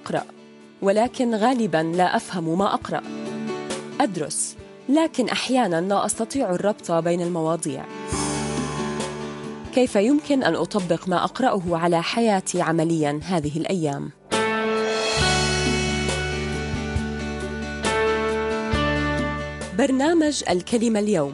أقرأ، ولكن غالباً لا أفهم ما أقرأ. أدرس، لكن أحياناً لا أستطيع الربط بين المواضيع. كيف يمكن أن أطبق ما أقرأه على حياتي عملياً هذه الأيام؟ برنامج الكلمة اليوم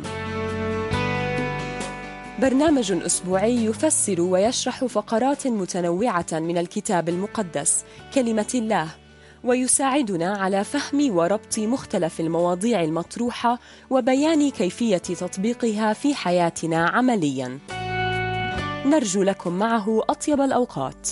برنامج أسبوعي يفسر ويشرح فقرات متنوعة من الكتاب المقدس كلمة الله، ويساعدنا على فهم وربط مختلف المواضيع المطروحة وبيان كيفية تطبيقها في حياتنا عملياً. نرجو لكم معه أطيب الأوقات.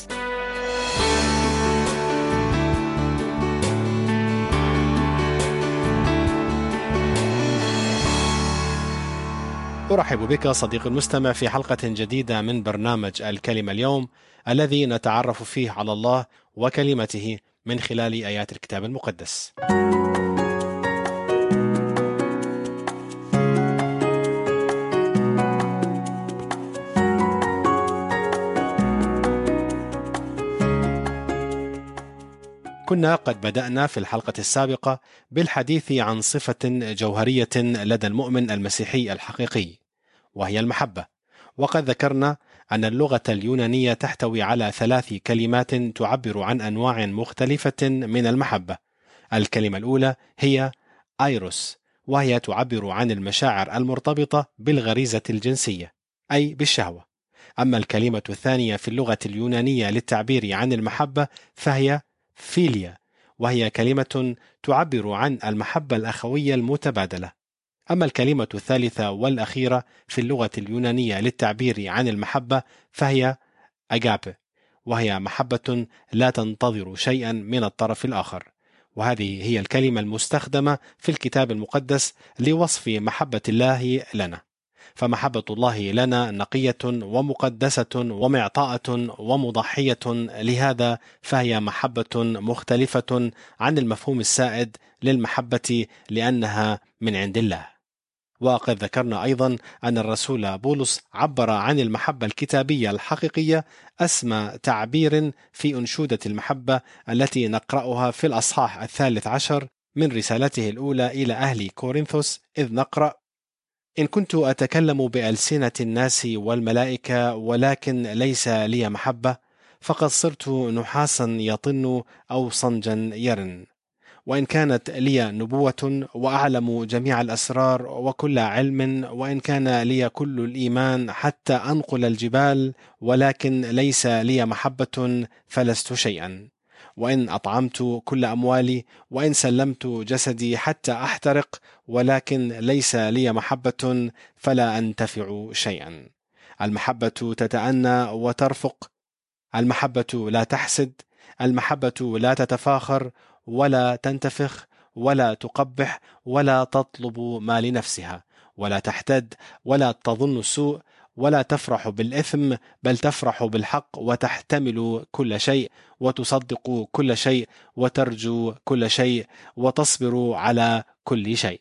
أرحب بك صديقي المستمع في حلقة جديدة من برنامج الكلمة اليوم، الذي نتعرف فيه على الله وكلمته من خلال آيات الكتاب المقدس. كنا قد بدأنا في الحلقة السابقة بالحديث عن صفة جوهرية لدى المؤمن المسيحي الحقيقي، وهي المحبة. وقد ذكرنا أن اللغة اليونانية تحتوي على 3 كلمات تعبر عن أنواع مختلفة من المحبة. الكلمة الأولى هي آيروس، وهي تعبر عن المشاعر المرتبطة بالغريزة الجنسية، أي بالشهوة. أما الكلمة الثانية في اللغة اليونانية للتعبير عن المحبة فهي فيليا، وهي كلمة تعبر عن المحبة الأخوية المتبادلة. أما الكلمة الثالثة والأخيرة في اللغة اليونانية للتعبير عن المحبة فهي أجابي، وهي محبة لا تنتظر شيئا من الطرف الآخر. وهذه هي الكلمة المستخدمة في الكتاب المقدس لوصف محبة الله لنا. فمحبة الله لنا نقية ومقدسة ومعطاءة ومضحية، لهذا فهي محبة مختلفة عن المفهوم السائد للمحبة لأنها من عند الله. وقد ذكرنا أيضا أن الرسول بولس عبر عن المحبة الكتابية الحقيقية أسمى تعبير في أنشودة المحبة التي نقرأها في الأصحاح 13 من رسالته الأولى إلى أهل كورنثوس، إذ نقرأ: إن كنت أتكلم بألسنة الناس والملائكة ولكن ليس لي محبة، فقد صرت نحاسا يطن أو صنجا يرن. وإن كانت لي نبوة وأعلم جميع الأسرار وكل علم، وإن كان لي كل الإيمان حتى أنقل الجبال، ولكن ليس لي محبة فلست شيئا. وإن أطعمت كل أموالي، وإن سلمت جسدي حتى أحترق، ولكن ليس لي محبة فلا أنتفع شيئا. المحبة تتأنى وترفق، المحبة لا تحسد، المحبة لا تتفاخر ولا تنتفخ ولا تقبح ولا تطلب ما لنفسها ولا تحتد ولا تظن السوء ولا تفرح بالإثم، بل تفرح بالحق وتحتمل كل شيء وتصدق كل شيء وترجو كل شيء وتصبر على كل شيء.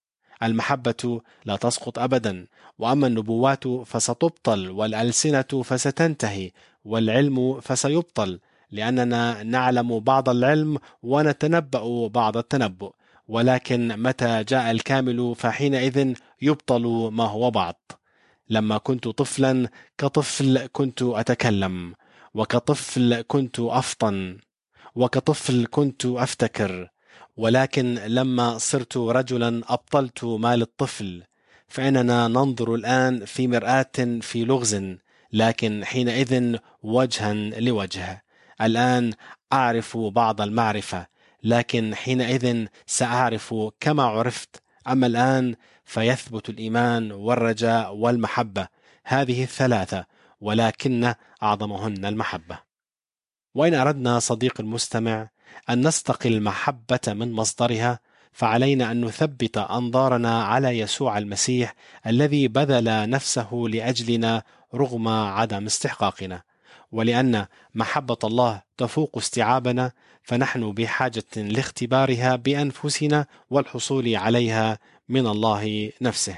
المحبة لا تسقط أبدا. وأما النبوات فستبطل، والألسنة فستنتهي، والعلم فسيبطل، لأننا نعلم بعض العلم ونتنبأ بعض التنبؤ، ولكن متى جاء الكامل فحينئذ يبطل ما هو بعض. لما كنت طفلا كطفل كنت أتكلم، وكطفل كنت أفطن، وكطفل كنت أفتكر، ولكن لما صرت رجلا أبطلت ما للطفل. فإننا ننظر الآن في مرآة في لغز، لكن حينئذ وجها لوجه. الآن أعرف بعض المعرفة، لكن حينئذ سأعرف كما عرفت. أما الآن فيثبت الإيمان والرجاء والمحبة، هذه 3، ولكن أعظمهن المحبة. وإن أردنا صديق المستمع أن نستقي المحبة من مصدرها، فعلينا أن نثبت أنظارنا على يسوع المسيح الذي بذل نفسه لأجلنا رغم عدم استحقاقنا. ولأن محبة الله تفوق استيعابنا، فنحن بحاجة لاختبارها بأنفسنا والحصول عليها من الله نفسه.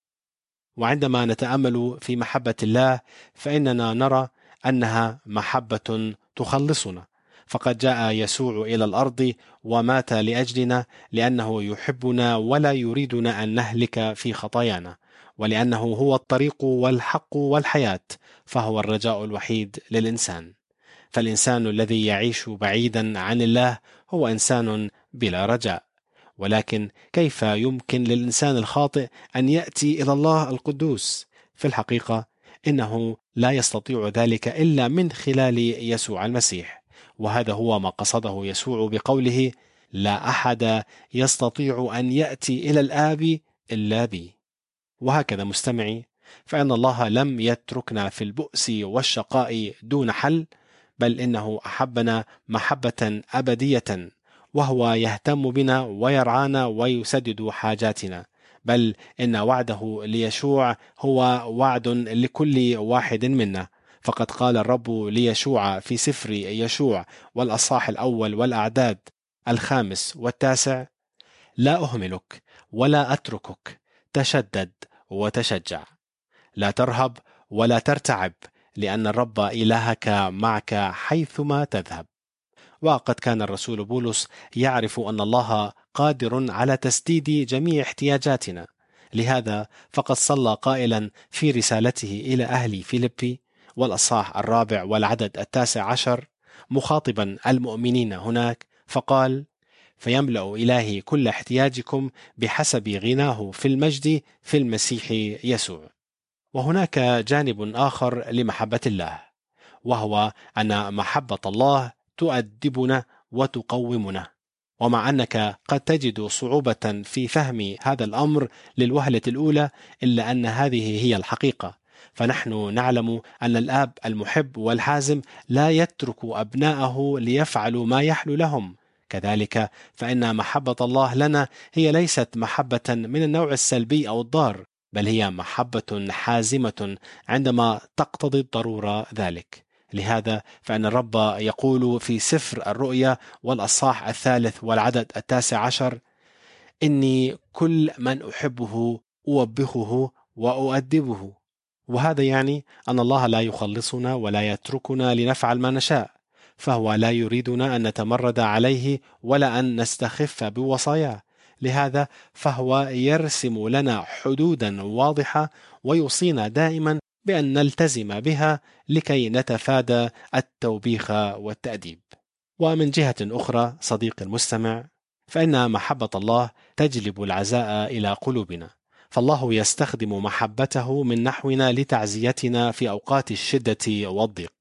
وعندما نتأمل في محبة الله فإننا نرى أنها محبة تخلصنا، فقد جاء يسوع إلى الأرض ومات لأجلنا لأنه يحبنا ولا يريدنا أن نهلك في خطايانا، ولأنه هو الطريق والحق والحياة، فهو الرجاء الوحيد للإنسان. فالإنسان الذي يعيش بعيدا عن الله هو إنسان بلا رجاء. ولكن كيف يمكن للإنسان الخاطئ أن يأتي إلى الله القدوس؟ في الحقيقة إنه لا يستطيع ذلك إلا من خلال يسوع المسيح، وهذا هو ما قصده يسوع بقوله: لا أحد يستطيع أن يأتي إلى الآب إلا بي. وهكذا مستمعي، فإن الله لم يتركنا في البؤس والشقاء دون حل، بل إنه أحبنا محبة أبدية، وهو يهتم بنا ويرعانا ويسدد حاجاتنا. بل إن وعده ليشوع هو وعد لكل واحد منا، فقد قال الرب ليشوع في سفر يشوع والأصحاح 1 والأعداد 5 و9: لا أهملك ولا أتركك، تشدد وتشجع، لا ترهب ولا ترتعب، لأن الرب إلهك معك حيثما تذهب. وقد كان الرسول بولس يعرف أن الله قادر على تسديد جميع احتياجاتنا، لهذا فقد صلى قائلا في رسالته إلى أهل فيلبي والأصحاح 4 والعدد 19 مخاطبا المؤمنين هناك، فقال: فيملأ إلهي كل احتياجكم بحسب غناه في المجد في المسيح يسوع. وهناك جانب آخر لمحبة الله، وهو أن محبة الله تؤدبنا وتقومنا. ومع أنك قد تجد صعوبة في فهم هذا الأمر للوهلة الأولى، إلا أن هذه هي الحقيقة. فنحن نعلم أن الآب المحب والحازم لا يترك أبناءه ليفعلوا ما يحلو لهم. كذلك فإن محبة الله لنا هي ليست محبة من النوع السلبي أو الضار، بل هي محبة حازمة عندما تقتضي الضرورة ذلك. لهذا فإن الرب يقول في سفر الرؤيا والأصحاح 3 والعدد 19: إني كل من أحبه أوبخه وأؤدبه. وهذا يعني أن الله لا يخلصنا ولا يتركنا لنفعل ما نشاء، فهو لا يريدنا أن نتمرد عليه ولا أن نستخف بوصاياه. لهذا فهو يرسم لنا حدودا واضحة ويوصينا دائما بأن نلتزم بها لكي نتفادى التوبيخ والتأديب. ومن جهة أخرى صديق المستمع، فإن محبة الله تجلب العزاء إلى قلوبنا، فالله يستخدم محبته من نحونا لتعزيتنا في أوقات الشدة والضيق.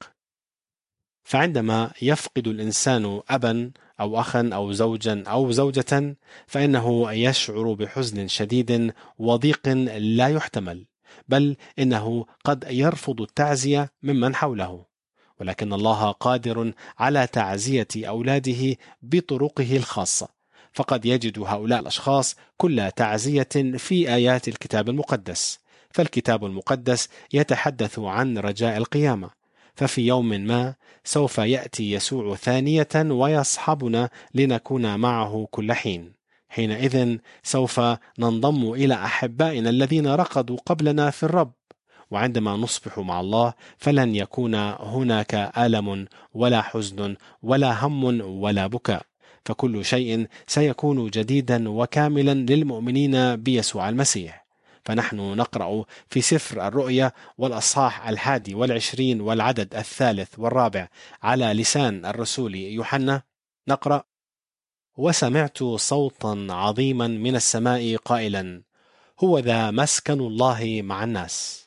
فعندما يفقد الإنسان أبا أو أخا أو زوجا أو زوجة، فإنه يشعر بحزن شديد وضيق لا يحتمل، بل إنه قد يرفض التعزية ممن حوله. ولكن الله قادر على تعزية أولاده بطرقه الخاصة، فقد يجد هؤلاء الأشخاص كل تعزية في آيات الكتاب المقدس. فالكتاب المقدس يتحدث عن رجاء القيامة، ففي يوم ما سوف يأتي يسوع ثانية ويصحبنا لنكون معه كل حين. حينئذ سوف ننضم إلى أحبائنا الذين رقدوا قبلنا في الرب، وعندما نصبح مع الله فلن يكون هناك ألم ولا حزن ولا هم ولا بكاء، فكل شيء سيكون جديدا وكاملا للمؤمنين بيسوع المسيح. فنحن نقرأ في سفر الرؤيا والأصحاح 21 والعدد 3 والرابع على لسان الرسول يوحنا، نقرأ: وسمعت صوتا عظيما من السماء قائلا: هو ذا مسكن الله مع الناس،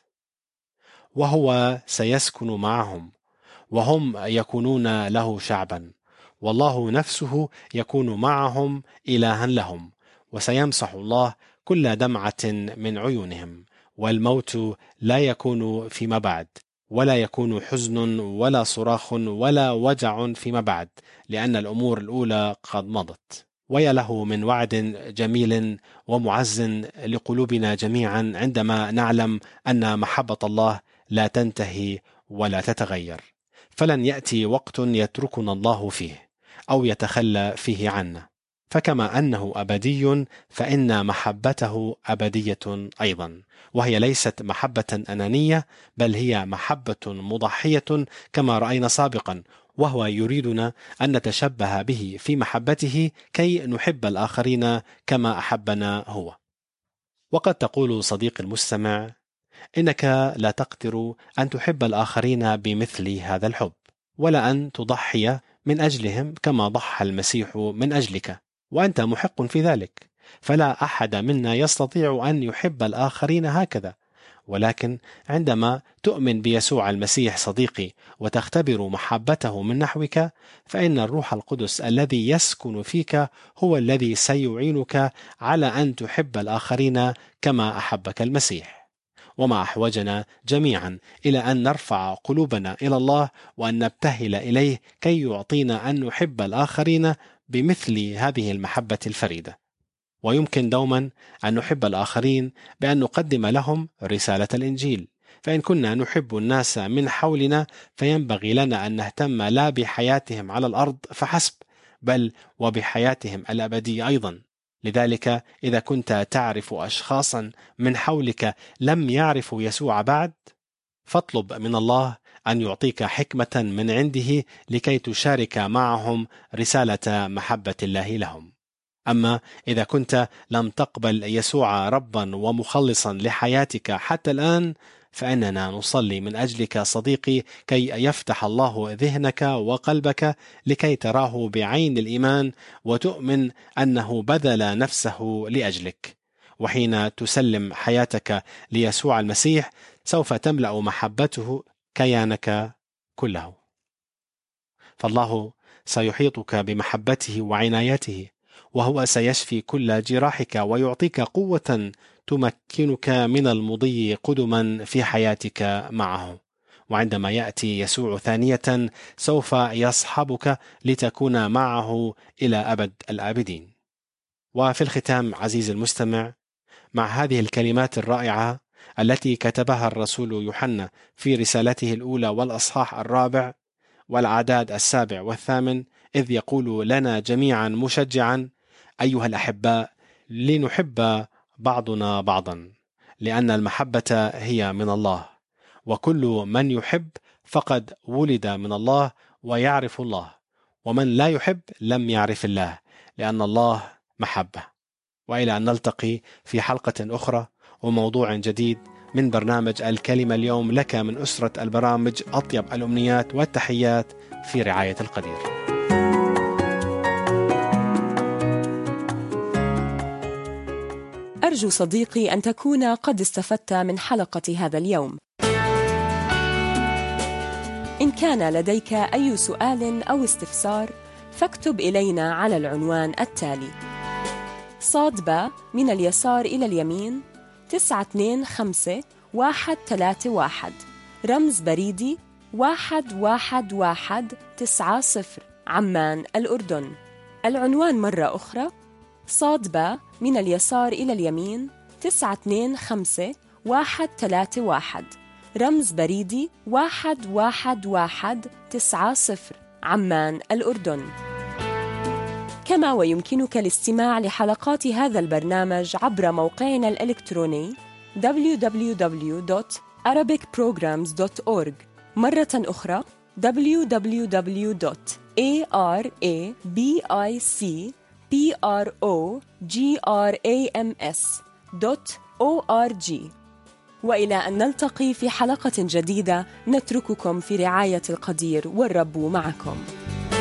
وهو سيسكن معهم، وهم يكونون له شعبا، والله نفسه يكون معهم إلها لهم، وسيمسح الله كل دمعة من عيونهم، والموت لا يكون فيما بعد، ولا يكون حزن ولا صراخ ولا وجع فيما بعد، لأن الأمور الأولى قد مضت. ويا له من وعد جميل ومعز لقلوبنا جميعا عندما نعلم أن محبة الله لا تنتهي ولا تتغير، فلن يأتي وقت يتركنا الله فيه أو يتخلى فيه عنا. فكما أنه أبدي فإن محبته أبدية أيضا، وهي ليست محبة أنانية، بل هي محبة مضحية كما رأينا سابقا، وهو يريدنا أن نتشبه به في محبته كي نحب الآخرين كما أحبنا هو. وقد تقول صديقي المستمع إنك لا تقدر أن تحب الآخرين بمثل هذا الحب، ولا أن تضحي من أجلهم كما ضحى المسيح من أجلك، وأنت محق في ذلك. فلا أحد منا يستطيع أن يحب الآخرين هكذا، ولكن عندما تؤمن بيسوع المسيح صديقي وتختبر محبته من نحوك، فإن الروح القدس الذي يسكن فيك هو الذي سيعينك على أن تحب الآخرين كما أحبك المسيح. وما أحوجنا جميعا إلى أن نرفع قلوبنا إلى الله وأن نبتهل إليه كي يعطينا أن نحب الآخرين بمثل هذه المحبة الفريدة. ويمكن دوما أن نحب الآخرين بأن نقدم لهم رسالة الإنجيل، فإن كنا نحب الناس من حولنا فينبغي لنا أن نهتم لا بحياتهم على الأرض فحسب، بل وبحياتهم الأبدية أيضا. لذلك إذا كنت تعرف أشخاصا من حولك لم يعرفوا يسوع بعد، فاطلب من الله أن يعطيك حكمة من عنده لكي تشارك معهم رسالة محبة الله لهم. أما إذا كنت لم تقبل يسوع ربا ومخلصا لحياتك حتى الآن، فإننا نصلي من أجلك صديقي كي يفتح الله ذهنك وقلبك لكي تراه بعين الإيمان وتؤمن أنه بذل نفسه لأجلك. وحين تسلم حياتك ليسوع المسيح سوف تملأ محبته كيانك كله، فالله سيحيطك بمحبته وعنايته، وهو سيشفي كل جراحك ويعطيك قوة تمكنك من المضي قدما في حياتك معه. وعندما يأتي يسوع ثانية سوف يصحبك لتكون معه إلى أبد الآبدين. وفي الختام عزيزي المستمع، مع هذه الكلمات الرائعة التي كتبها الرسول يوحنا في رسالته الأولى والأصحاح 4 والأعداد 7 و8، إذ يقول لنا جميعا مشجعا: أيها الأحباء، لنحب بعضنا بعضا، لأن المحبة هي من الله، وكل من يحب فقد ولد من الله ويعرف الله، ومن لا يحب لم يعرف الله، لأن الله محبة. وإلى أن نلتقي في حلقة أخرى وموضوع جديد من برنامج الكلمة اليوم، لك من أسرة البرامج أطيب الأمنيات والتحيات في رعاية القدير. أرجو صديقي أن تكون قد استفدت من حلقة هذا اليوم. إن كان لديك أي سؤال أو استفسار فاكتب إلينا على العنوان التالي: ص/ب من اليسار إلى اليمين 925131، رمز بريدي 11190، عمان الأردن. العنوان مرة أخرى: ص/ب من اليسار إلى اليمين 925131، رمز بريدي 11190، عمان الأردن. كما ويمكنك الاستماع لحلقات هذا البرنامج عبر موقعنا الإلكتروني www.arabicprograms.org، مرة أخرى www.arabicprograms.org. وإلى أن نلتقي في حلقة جديدة، نترككم في رعاية القدير، والرب معكم.